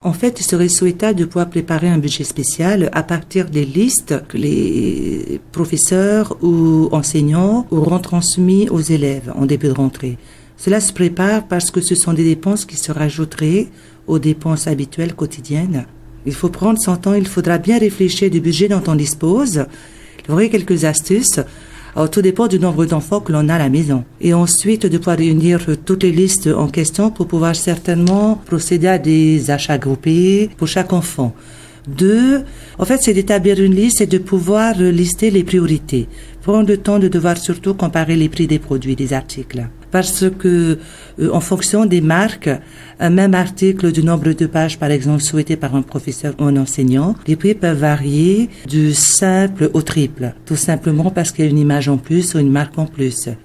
En fait, il serait souhaitable de pouvoir préparer un budget spécial à partir des listes que les professeurs ou enseignants auront transmis aux élèves en début de rentrée. Cela se prépare parce que ce sont des dépenses qui se rajouteraient aux dépenses habituelles quotidiennes. Il faut prendre son temps, il faudra bien réfléchir du budget dont on dispose. Il y aurait quelques astuces. Alors, tout dépend du nombre d'enfants que l'on a à la maison. Et ensuite, de pouvoir réunir toutes les listes en question pour pouvoir certainement procéder à des achats groupés pour chaque enfant. 2, en fait, c'est d'établir une liste et de pouvoir lister les priorités. Prendre le temps de devoir surtout comparer les prix des produits, des articles. Parce que, en fonction des marques, un même article du nombre de pages, par exemple, souhaité par un professeur ou un enseignant, les prix peuvent varier du simple au triple. Tout simplement parce qu'il y a une image en plus ou une marque en plus.